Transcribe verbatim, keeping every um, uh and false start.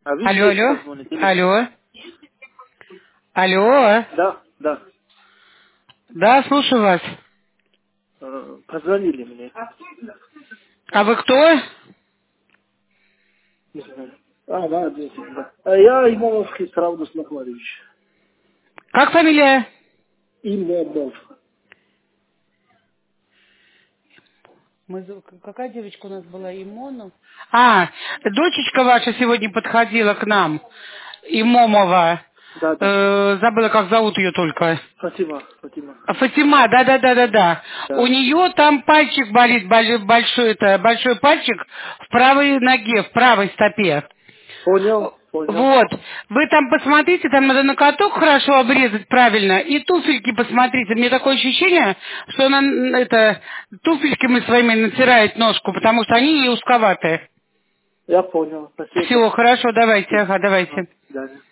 А вы Алло, где алло, сейчас звоните? Или... алло, алло, Да, да. да, слушаю вас. Э, Позвонили мне. А вы кто? Не знаю. А, да, здесь, да. А я Имамовский Сравдус Махмадович. Как фамилия? Имамов. Мы, за- к- какая девочка у нас была, Имонов? А, дочечка ваша сегодня подходила к нам, Имомова. Да, да. Э, забыла, как зовут ее только. Фатима, Фатима. А, Фатима, да-да-да-да-да. У Да. нее там пальчик болит, боль- большой, это, большой пальчик в правой ноге, в правой стопе. Понял, понял. Вот, вы там посмотрите, там надо на каток хорошо обрезать правильно, и туфельки посмотрите. Мне такое ощущение, что она, м, это, туфельками своими натирает ножку, потому что они ей узковатые. Я понял. Спасибо Все, большое. хорошо, давайте, Спасибо. ага, Ага, давайте. до свидания.